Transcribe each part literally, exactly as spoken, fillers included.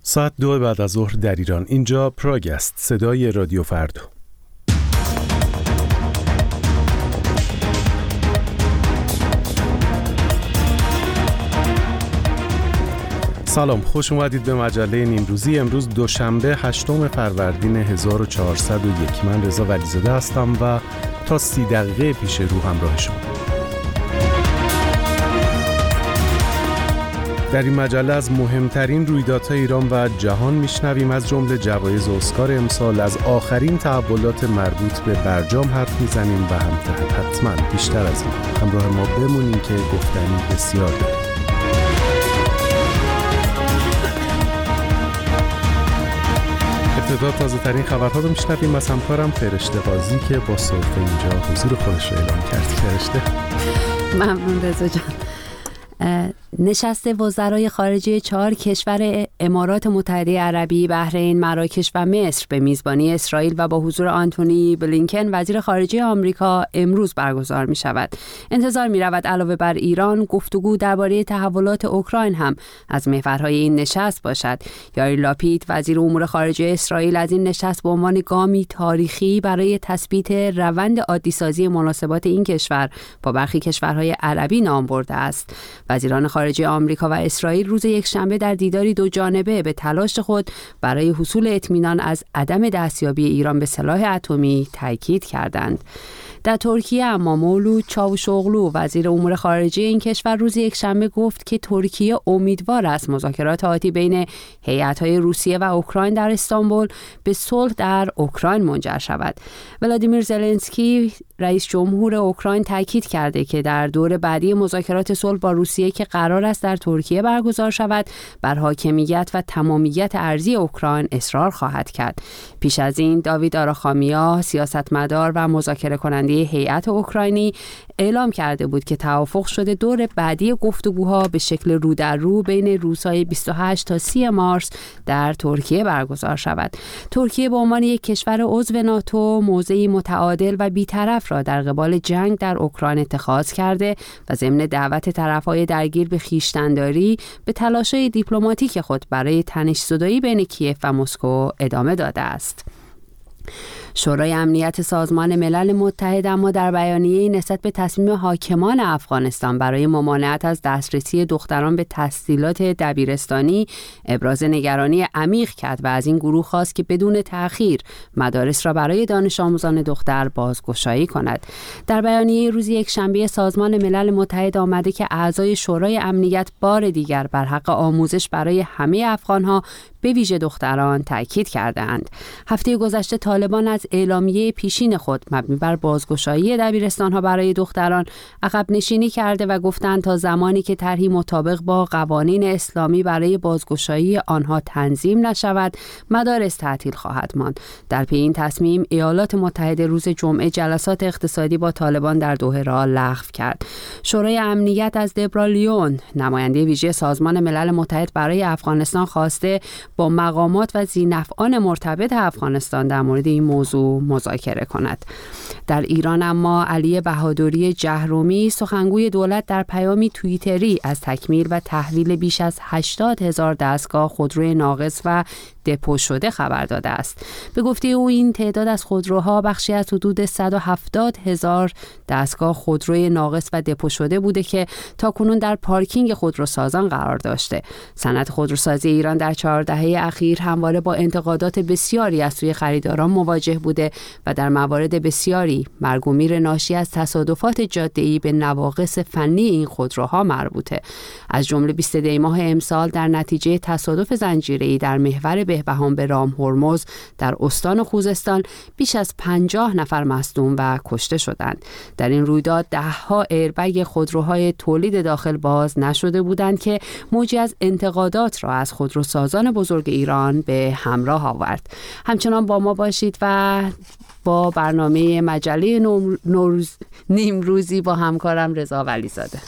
ساعت دو بعد از ظهر در ایران. اینجا پراگ است، صدای رادیو فردا. سلام، خوش اومدید به مجله نیمروزی. امروز دوشنبه هشتم فروردین هزار و چهارصد و یک. من رضا ولیزاده هستم و تا سی دقیقه پیش رو همراه شما. در این مجله از مهمترین رویدادهای ایران و جهان میشنویم، از جمله جوایز اسکار امسال، از آخرین تحولات مربوط به برجام حرف میزنیم و هم حتما بیشتر از این همراه ما بمونیم که گفتنی بسیار داریم. ابتدا تازه ترین خبرها رو میشنویم از همکارم فرشته قاضی که با سرفه اینجا حضور خودش رو اعلام کرد. فرشته. ممنون رضا جان. نشست وزرای خارجه چهار کشور امارات متحده عربی، بحرین، مراکش و مصر به میزبانی اسرائیل و با حضور آنتونی بلینکن وزیر خارجه آمریکا امروز برگزار می شود. انتظار می رود علاوه بر ایران گفتگو درباره تحولات اوکراین هم از محورهای این نشست باشد. یائیر لاپید وزیر امور خارجه اسرائیل از این نشست به عنوان گامی تاریخی برای تثبیت روند عادی‌سازی مناسبات این کشور با برخی کشورهای عربی نام برده است. وزیران خارجه آمریکا و اسرائیل روز یکشنبه در دیداری دو جانبه به تلاش خود برای حصول اطمینان از عدم دستیابی ایران به سلاح اتمی تاکید کردند. در ترکیه اما مولود چاوشوغلو وزیر امور خارجه این کشور روز یکشنبه گفت که ترکیه امیدوار است مذاکرات آتی بین هیئت‌های روسیه و اوکراین در استانبول به صلح در اوکراین منجر شود. ولادیمیر زلنسکی رئیس جمهور اوکراین تاکید کرده که در دور بعدی مذاکرات صلح با روسیه که قرار است در ترکیه برگزار شود، بر حاکمیت و تمامیت ارضی اوکراین اصرار خواهد کرد. پیش از این داوید آراخامیا سیاستمدار و مذاکره کننده هیئت اوکراینی اعلام کرده بود که توافق شده دور بعدی گفتگوها به شکل رو در رو بین روزهای بیست و هشت تا سی مارس در ترکیه برگزار شود. ترکیه به عنوان یک کشور عضو ناتو موضعی متعادل و بی‌طرف را در قبال جنگ در اوکراین اتخاذ کرده و ضمن دعوت طرف‌های درگیر به خویشتن‌داری به تلاش‌های دیپلماتیک خود برای تنش‌زدایی بین کیف و مسکو ادامه داده است. شورای امنیت سازمان ملل متحد اما در بیانیه‌ای نسبت به تصمیم حاکمان افغانستان برای ممانعت از دسترسی دختران به تحصیلات دبیرستانی ابراز نگرانی عمیق کرد و از این گروه خواست که بدون تأخیر مدارس را برای دانش آموزان دختر بازگشایی کند. در بیانیه روز یکشنبه سازمان ملل متحد آمده که اعضای شورای امنیت بار دیگر بر حق آموزش برای همه افغان‌ها به ویژه دختران تاکید کردند. هفته گذشته طالبان از اعلامیه پیشین خود مبنی بر بازگشایی دبیرستان‌ها برای دختران عقب نشینی کرده و گفتند تا زمانی که طرحی مطابق با قوانین اسلامی برای بازگشایی آنها تنظیم نشود، مدارس تعطیل خواهد ماند. در پی این تصمیم ایالات متحده روز جمعه جلسات اقتصادی با طالبان در دوحه را لغو کرد. شورای امنیت از دبرا لیون، نماینده ویژه سازمان ملل متحد برای افغانستان، خواسته با مقامات و ذی‌نفعان مرتبط افغانستان در مورد این موضوع مذاکره کند. در ایران اما علی بهادری جهرومی سخنگوی دولت در پیامی توییتری از تکمیل و تحویل بیش از هشتاد هزار دستگاه خودروی ناقص و دپو شده خبر داده است. به گفته او این تعداد از خودروها بخشی از حدود صد و هفتاد هزار دستگاه خودروی ناقص و دپو شده بوده که تاکنون در پارکینگ خودروسازان قرار داشته. صنعت خودروسازی ایران در چهار دهه اخیر همواره با انتقادات بسیاری از سوی خریداران مواجه بوده و در موارد بسیاری مرگ و میر ناشی از تصادفات جاده‌ای به نواقص فنی این خودروها مربوطه. از جمله بیست دی ماه امسال در نتیجه تصادف زنجیره‌ای در محور بهبهان به رام هرمز در استان خوزستان بیش از پنجاه نفر مصدوم و کشته شدند. در این رویداد ده‌ها ایربگ خودروهای تولید داخل باز نشده بودند که موجی از انتقادات را از خودروسازان بزرگ ایران به همراه آورد. همچنان با ما باشید و با برنامه مجله نوروز نیمروزی با همکارم رضا ولیزاده.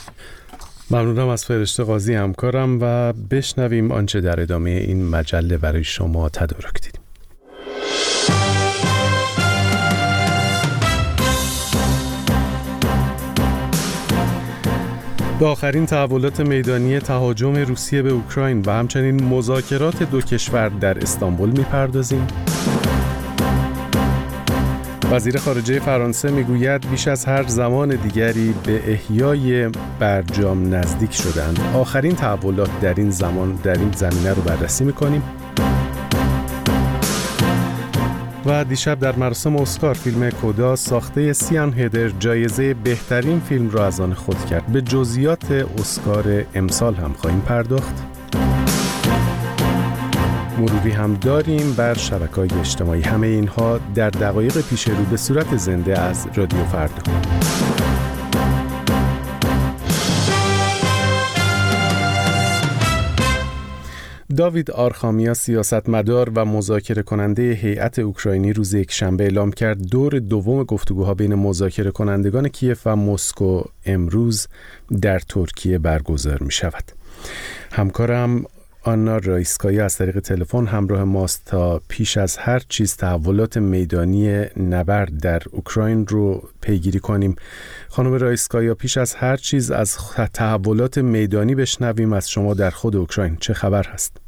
ممنونم از فرشته قاضی همکارم و بشنویم آنچه در ادامه این مجله برای شما تدارک دیدیم. به آخرین تحولات میدانی تهاجم روسیه به اوکراین و همچنین مذاکرات دو کشور در استانبول می‌پردازیم. وزیر خارجه فرانسه میگوید بیش از هر زمان دیگری به احیای برجام نزدیک شدند. آخرین تحولات در این زمان در این زمینه رو بررسی می‌کنیم. و دیشب در مراسم اسکار فیلم کودا ساخته سیان هیدر جایزه بهترین فیلم را از آن خود کرد. به جزئیات اسکار امسال هم خواهیم پرداخت. مروری هم داریم بر شبکه‌های اجتماعی. همه اینها در دقایق پیش رو به صورت زنده از رادیو فردا. داوید آرخامیا سیاستمدار و مذاکره کننده هیئت اوکراینی روز یکشنبه اعلام کرد دور دوم گفتگوها بین مذاکره کنندگان کیف و مسکو امروز در ترکیه برگزار می شود. همکارم آنا رایسکایی از طریق تلفن همراه ماست تا پیش از هر چیز تحولات میدانی نبرد در اوکراین رو پیگیری کنیم. خانم رایسکایی، پیش از هر چیز از تحولات میدانی بشنویم از شما در خود اوکراین. چه خبر هست؟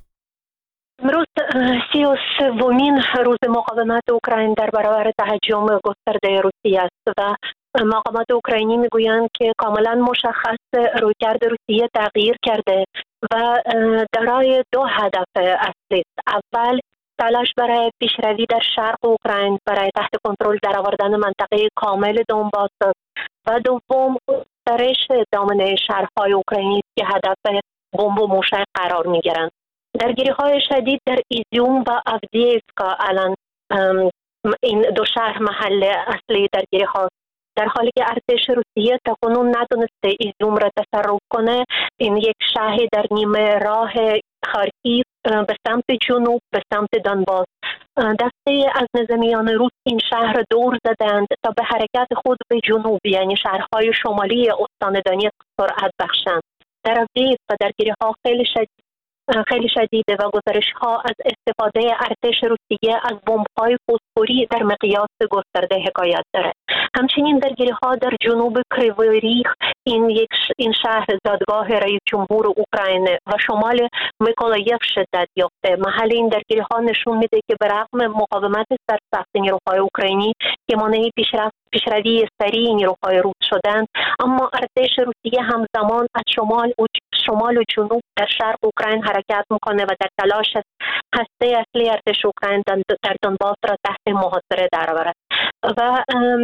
امروز سی و سومین روز مقاومت اوکراین در برابر تهاجم گسترده روسیه است و مقامات اوکراینی میگویند که کاملا مشخص رویکرد روسیه تغییر کرده و دارای دو هدف اصلی است. اول، تلاش برای پیشروی در شرق اوکراین برای تحت کنترل درآوردن منطقه کامل دونباس و دوم، گسترش دامنه شهرهای اوکراینی که هدف بمب و موشک قرار میگیرند. درگیری‌های شدید در ایزیوم و آودییوکا الان این دو شهر محل اصلی درگیری هاست. در حالی که ارتش روسیه تاکنون نتونسته ایزیوم را تصرف کنه، این یک شهر در نیمه راه خارکیف به سمت جنوب به سمت دونباس. دسته از نظامیان روس این شهر دور زدند تا به حرکت خود به جنوب یعنی شهرهای شمالی استان دونیتسک سرعت بخشند. در آودییوکا درگیری‌ها خیلی شدید خیلی شدیده و گزارش‌ها از استفاده ارتش روسیه از بمب‌های فسفوری در مقیاس گسترده حکایت داره. همچنین درگیری‌ها در جنوب کریوی ریخ، این یک ش... این شهر زادگاه رئیس جمهور اوکراین و شمال میکولایف شدت یافته. محل این درگیری‌ها نشون میده که برغم مقاومت سرسخت نیروهای اوکراینی که مانع پیشرفت پیشروی سریع نیروهای روس شدند، اما ارتش روسیه همزمان از شمال و شمال و جنوب در شرق اوکراین حرکت میکنه و در تلاش است هسته اصلی ارتش اوکراین در دونباس را تحت محاصره درآورد. و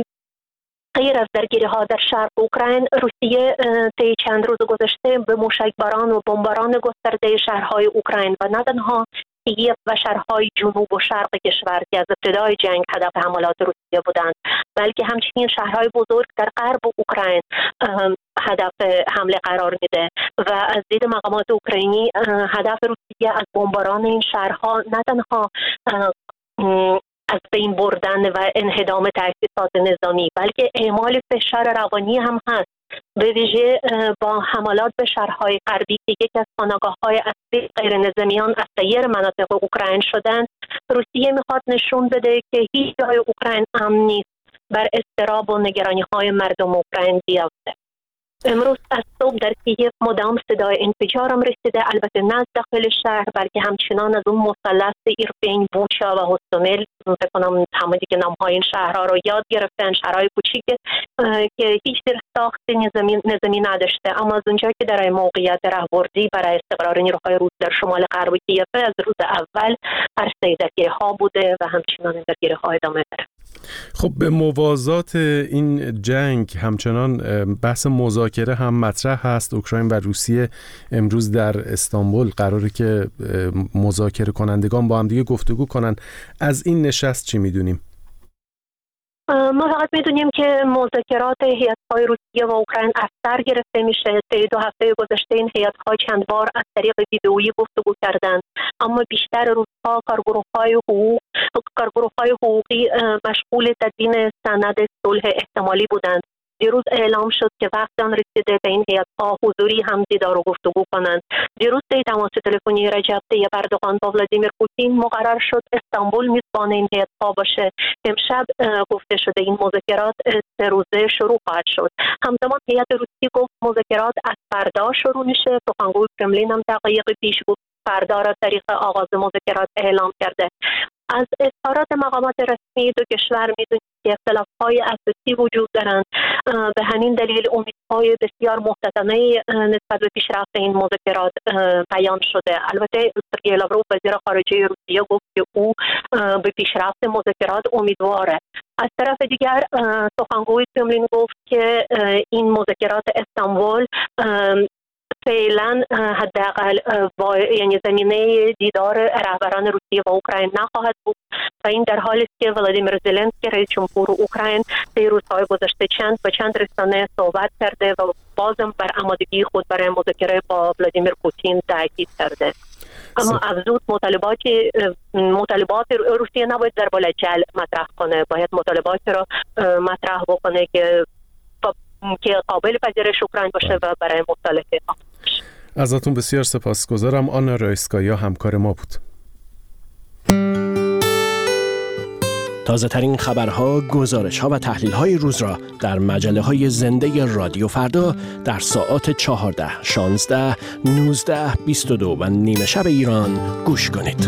غیر از درگیری‌ها در شرق اوکراین، روسیه طی چند روز گذشته به موشکباران و بمباران گسترده شهرهای اوکراین و نه تنها کیف و شهرهای جنوب و شرق کشور که از ابتدای جنگ هدف حملات روسیه بودند، بلکه همچنین شهرهای بزرگ در غرب اوکراین هدف حمله قرار میده و از دید مقامات اوکراینی هدف روسیه از بمباران این شهرها نه تنها از بین بردن و انهدام تأسیسات نظامی بلکه اعمال فشار روانی هم هست، به ویژه با حملات به شهرهای غربی که یکی از پناهگاه‌های اصلی غیر نظامیان از سایر مناطق اوکراین شدند. روسیه میخواد نشون بده که هیچ جای اوکراین امن نیست، بر اضطراب و نگرانی‌های مردم اوکراین بیافته. امروز از صبح در کیف مدام صدای انفجار هم رسیده، البته نه از داخل شهر بلکه همچنان از اون مثلث ایرپین، بوچا و هوستومل. فکر کنم همه دیگه نام‌های این شهرها رو یاد گرفتن، شهرهای کوچیک که هیچ در ساخت نظامی نظامی نداشته، اما از اونجا که در موقعیت راهبردی برای استقرار نیروهای روس در شمال غرب کیف از روز اول عرصه درگیری‌ها بوده و همچنان درگیری‌ها ادامه داره. خب به موازات این جنگ همچنان بحث مذاکره هم مطرح هست. اوکراین و روسیه امروز در استانبول قراره که مذاکره کنندگان با هم دیگه گفتگو کنن. از این نشست چی میدونیم؟ ما فقط میدونیم که مذاکرات هیئت‌های روسیه و اوکراین از سر گرفته میشه. طی دو هفته گذشته این هیئت‌ها چند بار از طریق ویدئویی گفتگو کردند، اما بیشتر روزها کارگروه‌های حقوق کارگروه‌های حقوقی مشغول تدوین سند صلح احتمالی بودند دیروز اعلام شد که وقت آن رسیده به این هیئت‌ها حضوری هم دیدار و گفتگو کنند. دیروز طی تماس تلفنی رجب طیب اردوغان با ولادیمیر پوتین مقرر شد استانبول میزبان این هیئت‌ها باشه. امشب گفته شده این مذاکرات سه روزه شروع خواهد شد. همزمان هیئت روسی گفت مذاکرات از فردا شروع میشه. سخنگوی کرملین هم دقایق پیش گفت فردا را تاریخ آغاز مذاکرات اعلام کرده. از اظهارات مقامات رسمی دو کشور میدونید که اختلاف‌های اساسی وجود دارند. به همین دلیل امیدهای بسیار محترمانه نسبت به پیشرفت این مذاکرات بیان شده. البته سرگئی لاوروف وزیر خارجه روسیه گفت که او به پیشرفت مذاکرات امیدواره. از طرف دیگر سخنگوی کرملین گفت که این مذاکرات استانبول فعلا حداقل یعنی زمینه دیدار رهبران روسیه و اوکراین نخواهد بود و این در حالی است که ولادیمیر زلنسکی رئیس جمهور اوکراین در روزهای گذشته چند و چند رسانه صحبت کرده و بازم بر آمادگی خود برای مذاکره با ولادیمیر پوتین تاکید کرده. اما افزود مطالبات مطالبات روسیه نباید در بالجل مطرح کنه، باید مطالبات را مطرح بکنه که که قابل پذیرش اوکراین باشه و برای مصالحه. ازتون بسیار سپاسگزارم. آنا رایسکایا همکار ما بود. تازه ترین خبرها، گزارش‌ها و تحلیل‌های روز را در مجله‌های زنده رادیو فردا در ساعات چهارده، شانزده، نوزده، بیست و دو و نیمه شب ایران گوش کنید.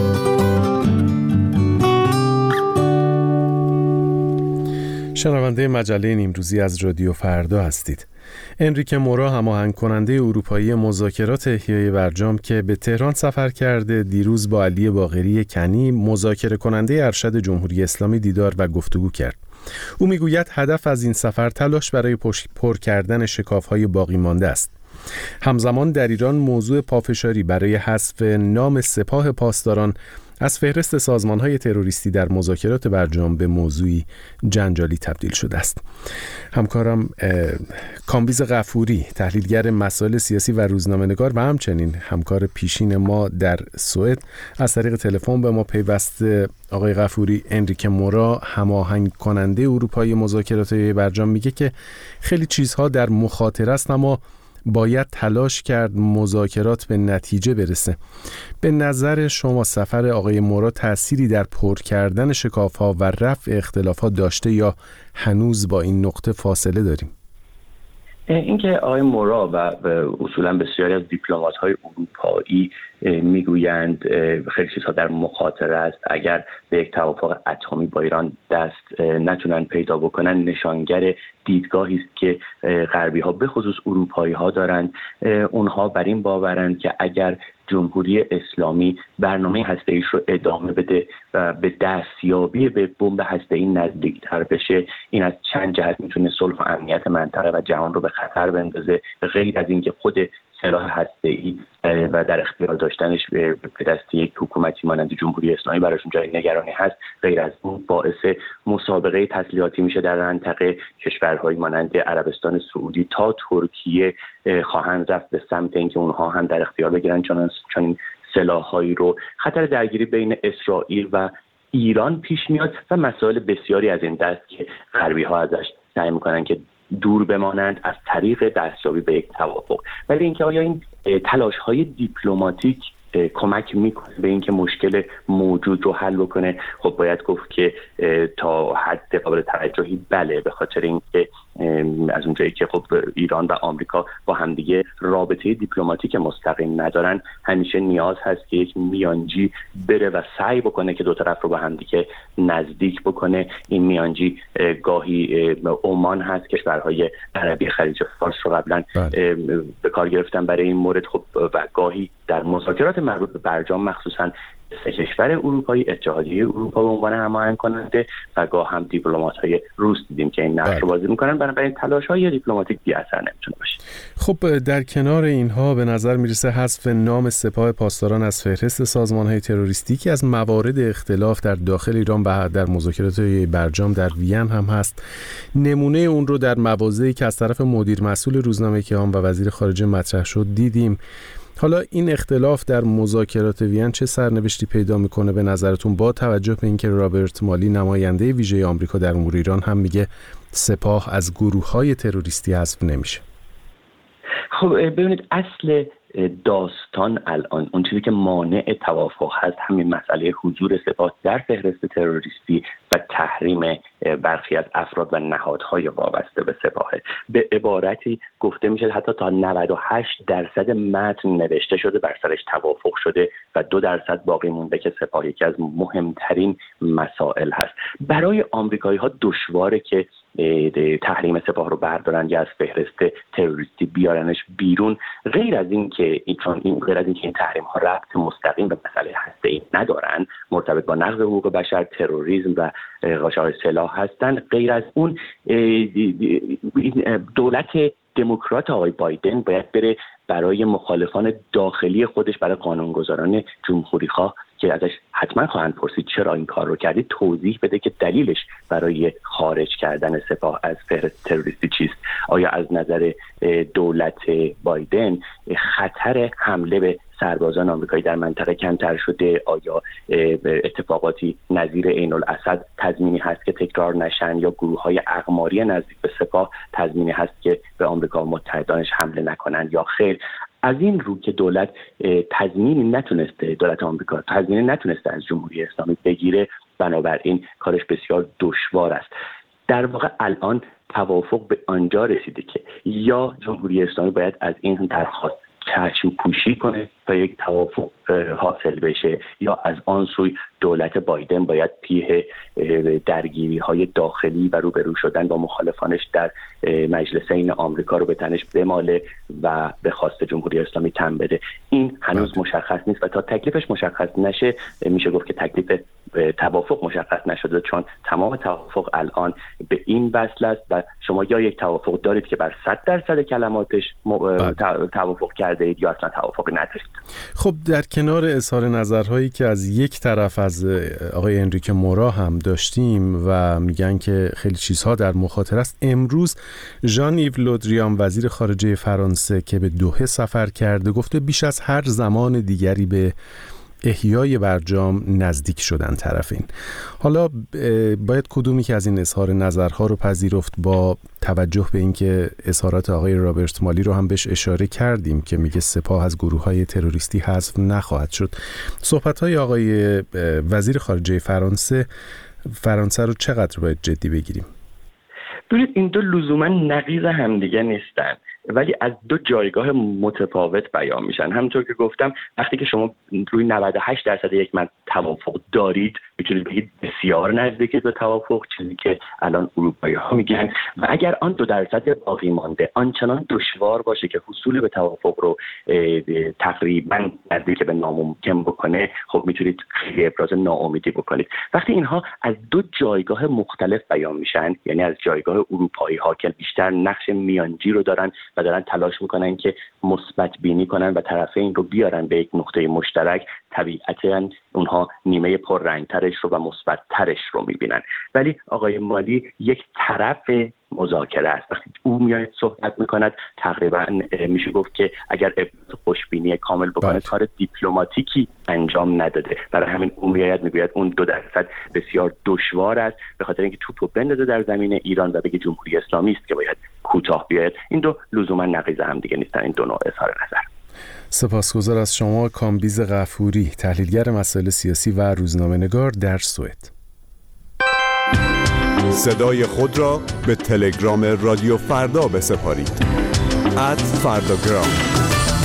شنونده مجله نیمروزی از رادیو فردا هستید. انریکه مورا هماهنگ کننده اروپایی مذاکرات احیای برجام که به تهران سفر کرده، دیروز با علی باقری کنی مذاکره کننده ارشد جمهوری اسلامی دیدار و گفتگو کرد. او میگوید هدف از این سفر تلاش برای پر کردن شکاف‌های باقی مانده است. همزمان در ایران موضوع پافشاری برای حذف نام سپاه پاسداران از فهرست سازمان‌های تروریستی در مذاکرات برجام به موضوعی جنجالی تبدیل شده است. همکارم کامبیز غفوری، تحلیلگر مسائل سیاسی و روزنامه‌نگار و همچنین همکار پیشین ما در سوئد، از طریق تلفن به ما پیوسته. آقای غفوری، انریکه مورا هماهنگ کننده اروپایی مذاکرات برجام میگه که خیلی چیزها در مخاطره است اما باید تلاش کرد مذاکرات به نتیجه برسه. به نظر شما سفر آقای مورا تأثیری در پر کردن شکاف‌ها و رفع اختلافات داشته یا هنوز با این نقطه فاصله داریم؟ اینکه آقای مورا و اصولا بسیاری از دیپلمات‌های اروپایی میگویند خیلی چیزها در مخاطره است، اگر به یک توافق اتمی با ایران دست نتونن پیدا بکنن، نشانگر دیدگاهی است که غربی ها به خصوص اروپایی ها دارند. اونها بر این باورند که اگر جمهوری اسلامی برنامه هسته‌ایش رو ادامه بده و به دستیابی به بمب هسته‌ای نزدیکتر بشه، این از چند جهت میتونه صلح و امنیت منطقه و جهان رو به خطر بندازه، غیر از اینکه خود سلاح هسته‌ای و در اختیار داشتنش به دست یک حکومتی مانند جمهوری اسلامی براشون جای نگرانی هست. غیر از اون باعث مسابقه تسلیحاتی میشه در منطقه. کشورهایی مانند عربستان سعودی تا ترکیه خواهند رفت به سمت اینکه اونها هم در اختیار بگیرن چنین سلاح‌هایی رو. خطر درگیری بین اسرائیل و ایران پیش میاد و مسائل بسیاری از این دست که غربی‌ها ازش سعی میکنن که دور بمانند از طریق دستیابی به یک توافق. ولی اینکه آیا این تلاش‌های دیپلماتیک کمک میکنه به اینکه مشکل موجود رو حل بکنه، خب باید گفت که تا حد قابل توجهی بله، به خاطر اینکه از اونجایی که خب ایران و آمریکا با همدیگه رابطه دیپلماتیک مستقیم ندارن، همیشه نیاز هست که یک میانجی بره و سعی بکنه که دو طرف رو با همدیگه نزدیک بکنه. این میانجی گاهی عمان هست، کشورهای عربی خلیج فارس رو قبلا به کار گرفتن برای این مورد. خب و گاهی در مذاکرات مربوط به برجام مخصوصا سه کشور اروپایی، اتحادیه اروپا به عنوان هماهنگ کننده و گاه هم دیپلمات‌های روس دیدیم که این نقش رو بازی می‌کنن، بنابراین تلاش‌های دیپلماتیک بی اثر نمیتونه باشه. خب در کنار اینها به نظر میرسه حذف نام سپاه پاسداران از فهرست سازمان‌های تروریستی که از موارد اختلاف در داخل ایران و در مذاکرات برجام در وین هم هست. نمونه اون رو در مواضعی که از طرف مدیر مسئول روزنامه کیهان و وزیر خارجه مطرح شد دیدیم. حالا این اختلاف در مذاکرات وین چه سرنوشتی پیدا میکنه به نظرتون، با توجه به اینکه رابرت مالی نماینده ویژه آمریکا در امور ایران هم میگه سپاه از گروه‌های تروریستی حذف نمیشه؟ خب ببینید، اصل داستان الان اون چیزی که مانع توافق هست همین مسئله حضور سپاه در فهرست تروریستی و تحریم برخی از افراد و نهادهای وابسته به سپاهه. به عبارتی گفته میشه حتی تا نود و هشت درصد متن نوشته شده، بر سرش توافق شده و دو درصد باقی مونده که سپاه یکی از مهمترین مسائل هست. برای آمریکایی ها دشواره که تحریم سپاه رو بردارن یا از فهرست تروریستی بیارنش بیرون، غیر از این که این غیر از این که این تحریم ها ربط مستقیم به مسئله هسته‌ای ندارن، مرتبط با نقض حقوق بشر، تروریسم و قاچاق سلاح هستن، غیر از اون دولت دموکرات آقای بایدن باید بره برای مخالفان داخلی خودش، برای قانونگذاران جمهوری‌خواه که ازش حتما خواهند پرسید چرا این کار رو کردید، توضیح بده که دلیلش برای خارج کردن سپاه از فهرست تروریستی چیست. آیا از نظر دولت بایدن خطر حمله به سربازان آمریکایی در منطقه کمتر شده؟ آیا اتفاقاتی نظیر عین الاسد تضمینی هست که تکرار نشن، یا گروه‌های اقماری نزدیک به سپاه تضمینی هست که به آمریکا و متحدانش حمله نکنند یا خیر؟ از این رو که دولت تضمینی نتونسته، دولت آمریکا تضمینی نتونسته از جمهوری اسلامی بگیره، بنابراین کارش بسیار دشوار است. در واقع الان توافق به آنجا رسیده که یا جمهوری اسلامی باید از این درخواست چشم پوشی کنه تا یک توافق حاصل بشه، یا از آن سوی دولت بایدن باید پیه درگیری های داخلی و روبرو شدن با مخالفانش در مجلسین آمریکا رو به تنش بماله و به خواست جمهوری اسلامی تن بده. این هنوز مشخص نیست و تا تکلیفش مشخص نشه میشه گفت که تکلیف توافق مشخص نشده، چون تمام توافق الان به این وصل است و شما یا یک توافق دارید که بر صد درصد کلماتش توافق کرده اید یا اصلا توافق ندارید. خب در کنار اظهار نظرهایی که از یک طرف از آقای انریکه مورا هم داشتیم و میگن که خیلی چیزها در مخاطره است، امروز ژان ایو لودریان وزیر خارجه فرانسه که به دوحه سفر کرده گفته بیش از هر زمان دیگری به احیای برجام نزدیک شدن طرفین. حالا باید کدومی که از این اظهار نظرها رو پذیرفت، با توجه به اینکه اظهارات آقای رابرت مالی رو هم بهش اشاره کردیم که میگه سپاه از گروه‌های تروریستی حذف نخواهد شد. صحبت‌های آقای وزیر خارجه فرانسه فرانسه رو چقدر باید جدی بگیریم؟ ببینید، این دو لزوما نقیض همدیگه نیستن ولی از دو جایگاه متفاوت بیان میشن. همونطور که گفتم وقتی که شما روی نود و هشت درصد یک متن توافق دارید میتونید بگید بسیار نزدیک به توافق، چیزی که الان اروپایی ها میگن، و اگر آن دو درصد باقی مانده آنچنان دشوار باشه که حصول به توافق رو تقریبا نزدیک به ناممکن بکنه، خب میتونید خیلی ابراز ناامیدی بکنید. وقتی اینها از دو جایگاه مختلف بیان میشن، یعنی از جایگاه اروپایی ها که بیشتر نقش میانجی رو دارن و دارن تلاش میکنن که مثبت بینی کنن و طرفین رو بیارن به یک نقطه مشترک، طبیعتاً اونها نیمه پررنگترش رو و مثبت‌ترش رو میبینن. ولی آقای مالی یک طرف مذاکره است. وقتی او میاد صحبت میکند تقریبا میشه گفت که اگر خوشبینی کامل بکنه باید. کار دیپلماتیکی انجام نداده. برای همین او میاد میگوید اون دو درصد بسیار دشوار است، به خاطر اینکه توپو بندازه در زمین ایران و بگه جمهوری اسلامی است که باید کوتاه بیاید. این دو لزوما نقیض هم دیگه نیستن، این دو نوع اظهار نظر. سپاسگزار از شما کامبیز غفوری، تحلیلگر مسائل سیاسی و روزنامه‌نگار در سوئد. صدای خود را به تلگرام رادیو فردا بسپارید. ات فرداگرام.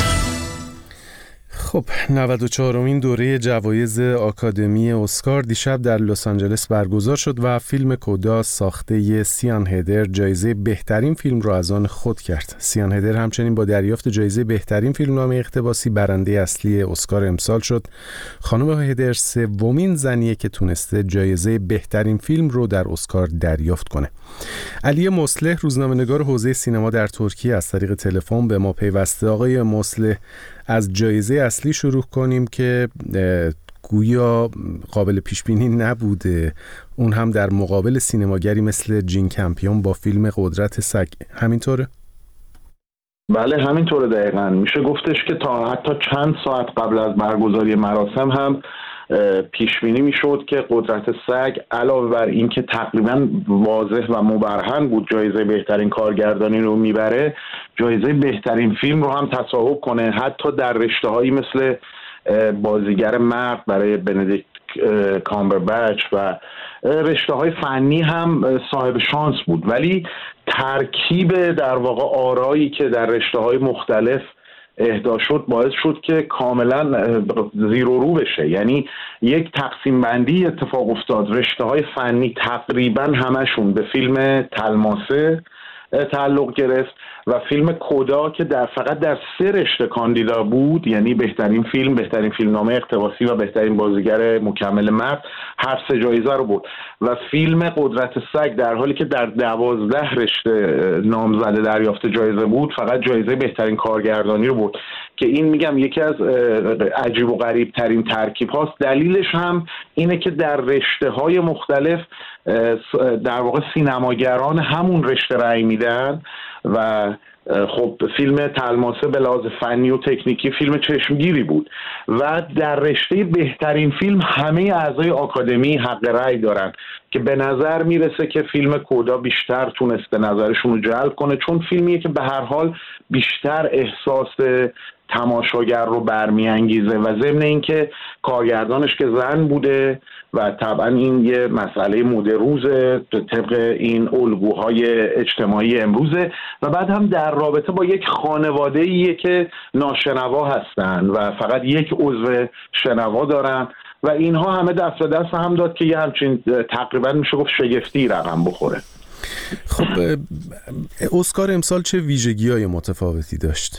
خب نود و چهارمین دوره جوایز آکادمی اسکار دیشب در لس آنجلس برگزار شد و فیلم کودا ساخته سیان هدر جایزه بهترین فیلم را از آن خود کرد. سیان هدر همچنین با دریافت جایزه بهترین فیلمنامه اقتباسی برنده اصلی اسکار امسال شد. خانم هدر سومین زنیه که تونسته جایزه بهترین فیلم رو در اسکار دریافت کنه. علی مصلح روزنامه‌نگار حوزه سینما در ترکیه از طریق تلفن به ما پیوسته. آقای مصلح، از جایزه اصلی شروع کنیم که گویا قابل پیش بینی نبوده، اون هم در مقابل سینماگری مثل جین کمپیون با فیلم قدرت سگ، همینطوره؟ بله همینطوره دقیقاً. میشه گفتش که تا حتی چند ساعت قبل از برگزاری مراسم هم پیش بینی میشد که قدرت سگ علاوه بر این که تقریبا واضح و مبرهن بود جایزه بهترین کارگردانی رو میبره، جایزه بهترین فیلم رو هم تصاحب کنه، حتی در رشته‌هایی مثل بازیگر مرد برای بندیکت کامبربچ و رشته‌های فنی هم صاحب شانس بود. ولی ترکیب در واقع آرایی که در رشته‌های مختلف اهدا شد باعث شد که کاملا زیر و رو بشه. یعنی یک تقسیم بندی اتفاق افتاد، رشته‌های فنی تقریبا همشون به فیلم تلماسه تعلق گرفت و فیلم کودا که در فقط در سه رشته کاندیدا بود، یعنی بهترین فیلم، بهترین فیلمنامه اقتباسی و بهترین بازیگر مکمل مرد، هر سه جایزه رو برد. و فیلم قدرت سگ در حالی که در دوازده رشته نامزده دریافت جایزه بود، فقط جایزه بهترین کارگردانی رو برد که این میگم یکی از عجیب و غریب ترین ترکیب هاست. دلیلش هم اینه که در رشته های مختلف در واقع سینماگران همون رشته رأی میدن و خب فیلم تلماسه به لحاظ فنی و تکنیکی فیلم چشمگیری بود و در رشته بهترین فیلم همه اعضای آکادمی حق رأی دارن که به نظر میرسه که فیلم کودا بیشتر تونسته نظرشون رو جلب کنه، چون فیلمیه که به هر حال بیشتر احساس تماشاگر رو برمیانگیزه و ضمن اینکه کارگردانش که زن بوده و طبعا این یه مسئله مد روزه طبق این الگوهای اجتماعی امروزه و بعد هم در رابطه با یک خانواده‌ایه که ناشنوا هستن و فقط یک عضو شنوا دارن و اینها همه دست به دست هم داد که یه همچین تقریبا میشه گفت شگفتی رقم بخوره. خب اسکار امسال چه ویژگی‌های متفاوتی داشت؟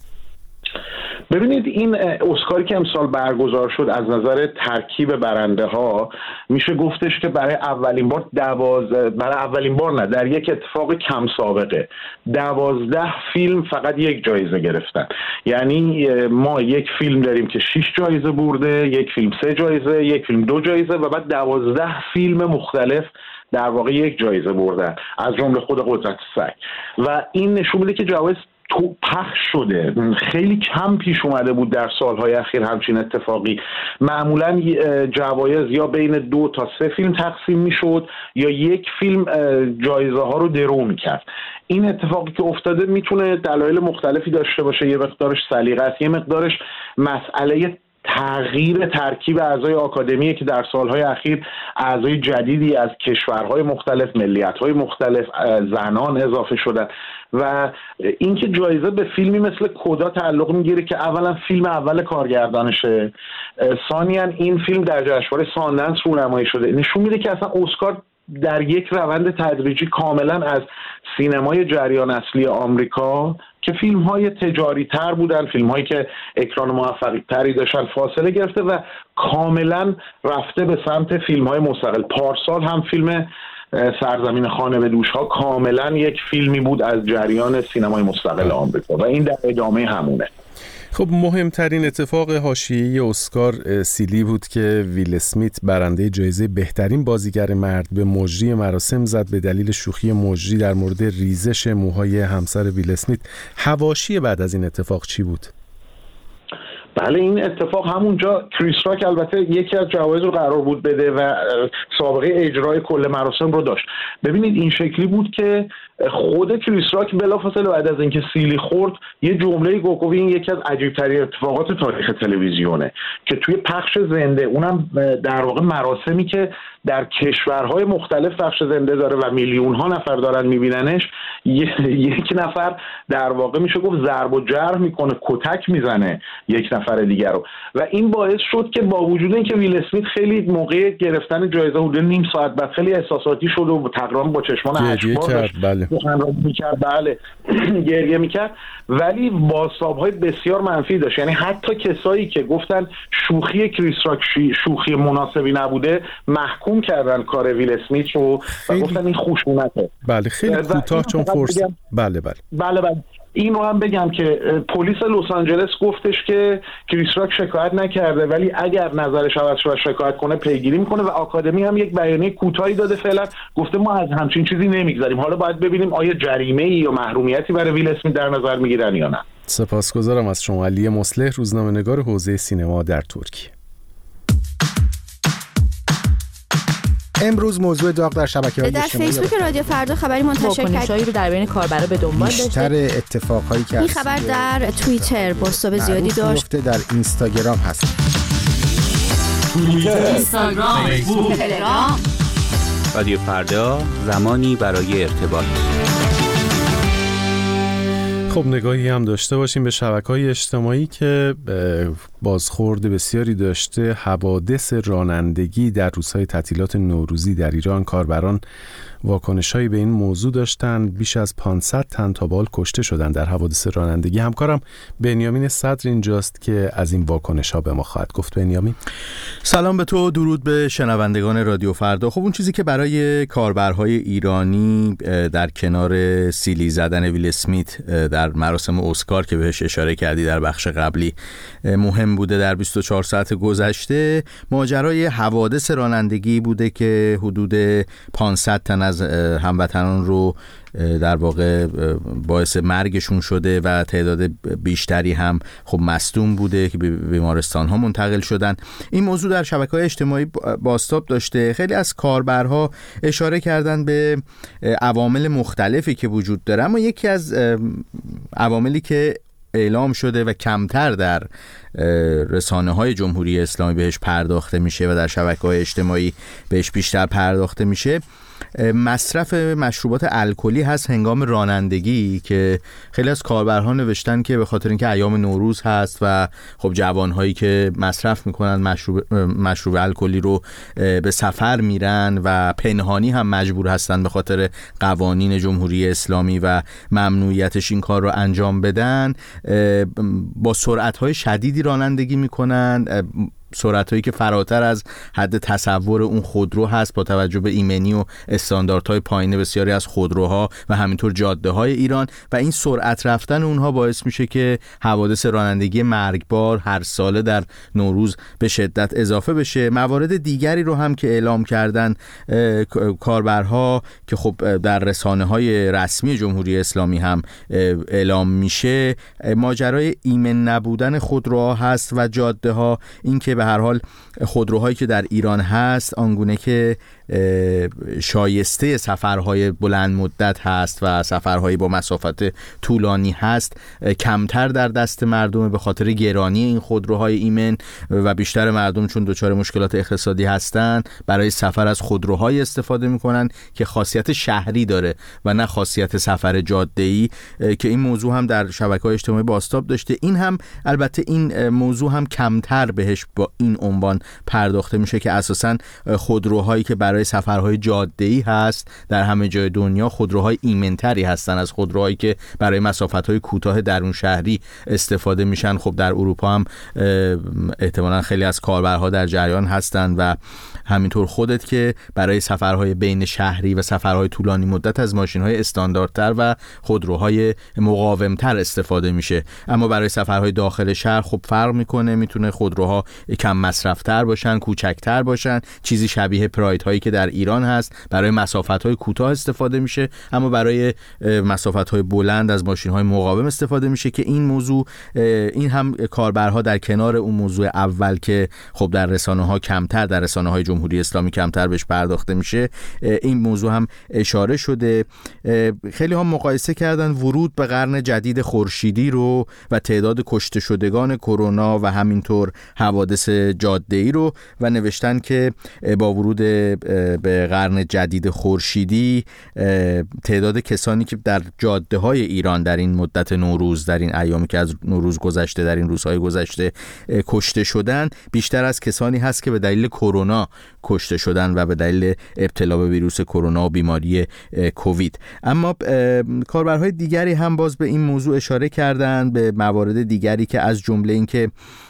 ببینید این اسکاری که امسال برگزار شد از نظر ترکیب برنده ها میشه گفتش که برای اولین بار دوازده برای اولین بار نه در یک اتفاق کم سابقه دوازده فیلم فقط یک جایزه گرفتن. یعنی ما یک فیلم داریم که شش جایزه برده، یک فیلم سه جایزه، یک فیلم دو جایزه و بعد دوازده فیلم مختلف در واقع یک جایزه بردن از جمله خود قدرت سگ و این نشون میده که جوایز تو پخش شده. خیلی کم پیش اومده بود در سالهای اخیر همچین اتفاقی. معمولا جوایز یا بین دو تا سه فیلم تقسیم میشد یا یک فیلم جایزه ها رو درو میکرد. این اتفاقی که افتاده میتونه دلایل مختلفی داشته باشه. یه مقدارش سلیقه است، یه مقدارش مسئله تغییر ترکیب اعضای آکادمیه که در سالهای اخیر اعضای جدیدی از کشورهای مختلف، ملیت‌های مختلف، زنان اضافه شدن و اینکه جایزه به فیلمی مثل کودا تعلق میگیره که اولا فیلم اول کارگردانشه، ثانیاً این فیلم در جشنواره ساندنس رونمایی شده، نشون میده که اصلا اسکار در یک روند تدریجی کاملا از سینمای جریان اصلی آمریکا که فیلم های تجاری تر بودن، فیلم هایی که اکران موفقی تری داشتن فاصله گرفته و کاملا رفته به سمت فیلم های مستقل. پارسال هم فیلم سرزمین خانه به دوش ها کاملا یک فیلمی بود از جریان سینمای مستقل آمریکا و این در ادامه همونه. خب مهمترین اتفاق حاشیه‌ای اسکار سیلی بود که ویل اسمیت برنده جایزه بهترین بازیگر مرد به مجری مراسم زد به دلیل شوخی مجری در مورد ریزش موهای همسر ویل اسمیت. حواشی بعد از این اتفاق چی بود؟ بله این اتفاق همونجا کریس راک البته یکی از جوایز رو قرار بود بده و سابقه اجرای کل مراسم رو داشت. ببینید این شکلی بود که خود کریس راک بلافاصله بعد از اینکه سیلی خورد یه جمله گفت که این یکی از عجیب‌ترین اتفاقات تاریخ تلویزیونه که توی پخش زنده، اونم در واقع مراسمی که در کشورهای مختلف پخش زنده داره و میلیون ها نفر دارن میبیننش، یک نفر در واقع میشه گفت ضرب و جرح میکنه، کتک میزنه یک نفر دیگر رو و این باعث شد که با وجود اینکه ویل اسمیت خیلی موقع گرفتن جایزه حدود نیم ساعت بعد خیلی احساساتی شد و تقریبا با چشمان اشک‌بار بله میکرد بله گریه میکرد، ولی بازتاب‌های بسیار منفی داشت. یعنی حتی کسایی که گفتن شوخی کریس راک شوخی مناسبی نبوده محکوم محکوم کردن کار ویل اسمیت رو و گفتن این خشونته. بله خیلی کوتاه چون فرصت. بله بله بله بله این رو هم بگم که پلیس لس آنجلس گفتش که کریس راک شکایت نکرده، ولی اگر نظرش عوض شه و شکایت کنه پیگیری میکنه و آکادمی هم یک بیانیه کوتاهی داده فعلا، گفته ما از همچین چیزی نمیگذاریم. حالا باید ببینیم آیا جریمه‌ای یا محرومیتی برای ویل اسمیت در نظر میگیرن یا نه. سپاسگزارم از شما. علی مصلح، روزنامه‌نگار حوزه سینما در ترکیه. امروز موضوع داغ در شبکه‌های اجتماعی در فیسبوک رادیو فردا خبری منتشر کرد رو در بین کاربرا به دنبال داشته. بیشتر اتفاقایی که این خبر در توییتر بازتاب زیادی داشت. در اینستاگرام هست. توییتر، اینستاگرام، فیسبوک، تلگرام. رادیو فردا، زمانی برای ارتباط. خب نگاهی هم داشته باشیم به شبکه‌های اجتماعی که بازخورد بسیاری داشته. حوادث رانندگی در روزهای تعطیلات نوروزی در ایران، کاربران واکنش‌هایی به این موضوع داشتن. بیش از پانصد تن تا به حال کشته شدن در حوادث رانندگی. همکارم بنیامین صدر اینجاست که از این واکنش‌ها به ما خواهد گفت. بنیامین سلام به تو، درود به شنوندگان رادیو فردا. خب اون چیزی که برای کاربرهای ایرانی در کنار سیلی زدن ویل اسمیت در مراسم اسکار که بهش اشاره کردی در بخش قبلی مهم بوده در بیست و چهار ساعت گذشته، ماجرای حوادث رانندگی بوده که حدود پانصد تن از هموطنان رو در واقع باعث مرگشون شده و تعداد بیشتری هم خب مصدوم بوده که به بیمارستان ها منتقل شدن. این موضوع در شبکه‌های اجتماعی بازتاب داشته. خیلی از کاربرها اشاره کردن به عوامل مختلفی که وجود داره، اما یکی از عواملی که اعلام شده و کمتر در رسانه‌های جمهوری اسلامی بهش پرداخته میشه و در شبکه‌های اجتماعی بهش بیشتر پرداخته میشه، مصرف مشروبات الکلی هست هنگام رانندگی، که خیلی از کاربرها نوشتن که به خاطر اینکه ایام نوروز هست و خب جوانهایی که مصرف میکنن مشروب مشروب الکلی رو به سفر میرن و پنهانی هم مجبور هستن به خاطر قوانین جمهوری اسلامی و ممنوعیتش این کار رو انجام بدن، با سرعت‌های شدیدی رانندگی میکنن، سرعت‌هایی که فراتر از حد تصور اون خودرو هست با توجه به ایمنی و استانداردهای پایین بسیاری از خودروها و همینطور جاده‌های ایران، و این سرعت رفتن اونها باعث میشه که حوادث رانندگی مرگبار هر ساله در نوروز به شدت اضافه بشه. موارد دیگری رو هم که اعلام کردن کاربرها که خب در رسانه‌های رسمی جمهوری اسلامی هم اعلام میشه، ماجرای ایمن نبودن خودروها هست و جاده‌ها. این که به هر حال خودروهایی که در ایران هست آنگونه که شایسته سفرهای بلند مدت هست و سفرهای با مسافت طولانی هست کمتر در دست مردم به خاطر گرانی این خودروهای ایمن، و بیشتر مردم چون دچار مشکلات اقتصادی هستن برای سفر از خودروهای استفاده میکنن که خاصیت شهری داره و نه خاصیت سفر جاده‌ای، که این موضوع هم در شبکه‌های اجتماعی بازتاب داشته. این هم البته این موضوع هم کمتر بهش با این عنوان پرداخته میشه که اساساً خودروهایی که برای سفرهای جاده‌ای هست در همه جای دنیا خودروهای ایمن‌تری هستن از خودروهایی که برای مسافت‌های کوتاه درون شهری استفاده میشن. خب در اروپا هم احتمالاً خیلی از کاربرها در جریان هستن و همینطور خودت که برای سفرهای بین شهری و سفرهای طولانی مدت از ماشین‌های استانداردتر و خودروهای مقاومتر استفاده میشه، اما برای سفرهای داخل شهر خب فرق میکنه. میتونه خودروها کم مصرف‌تر باشن، کوچکتر باشن، چیزی شبیه پراید هایی که در ایران هست برای مسافت‌های کوتاه استفاده میشه، اما برای مسافت‌های بلند از ماشین‌های مقاوم استفاده میشه، که این موضوع این هم کاربرها در کنار اون موضوع اول که خب در رسانه‌ها کمتر، در رسانه‌های جمهوری اسلامی کمتر بهش پرداخته میشه، این موضوع هم اشاره شده. خیلی ها مقایسه کردن ورود به قرن جدید خورشیدی رو و تعداد کشته شدگان کرونا و همینطور حوادث جاده‌ای رو و نوشتن که با ورود به قرن جدید خورشیدی تعداد کسانی که در جاده‌های ایران در این مدت نوروز، در این ایامی که از نوروز گذشته، در این روزهای گذشته کشته شدن بیشتر از کسانی هست که به دلیل کرونا کشته شدن و به دلیل ابتلا به ویروس کرونا و بیماری کووید. اما کاربرهای دیگری هم باز به این موضوع اشاره کردند، به موارد دیگری که از جمله این که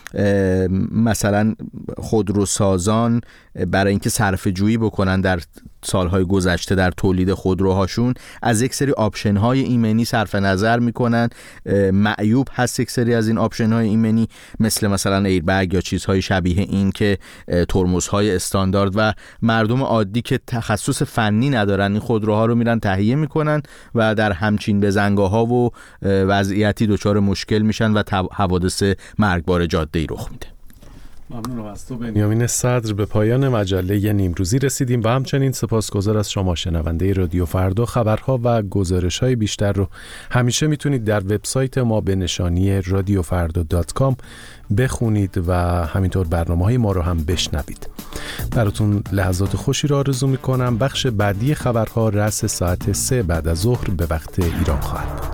مثلا خودروسازان برای اینکه صرفه جویی بکنن در سالهای گذشته در تولید خودروهاشون از یک سری آپشن های ایمنی صرف نظر میکنن. معیوب هست یک سری از این آپشن های ایمنی، مثل مثلا ایربگ یا چیزهای شبیه این که ترمزهای استاندارد، و مردم عادی که تخصص فنی ندارن این خودروها رو میرن تهیه میکنن و در همچین بزنگاه‌ها و وضعیتی دچار مشکل میشن و حوادث مرگبار جاده‌ای رخ میده. ممنونم از تو بنیامین صدر. به پایان مجله نیمروزی رسیدیم و همچنین سپاسگزار از شما شنونده رادیو فردا. خبرها و گزارش‌های بیشتر رو همیشه میتونید در وبسایت ما به نشانی رادیو فردا دات کام بخونید و همینطور برنامه‌های ما رو هم بشنوید. براتون لحظات خوشی رو آرزو میکنم. بخش بعدی خبرها رأس ساعت سه بعد از ظهر به وقت ایران خواهد بود.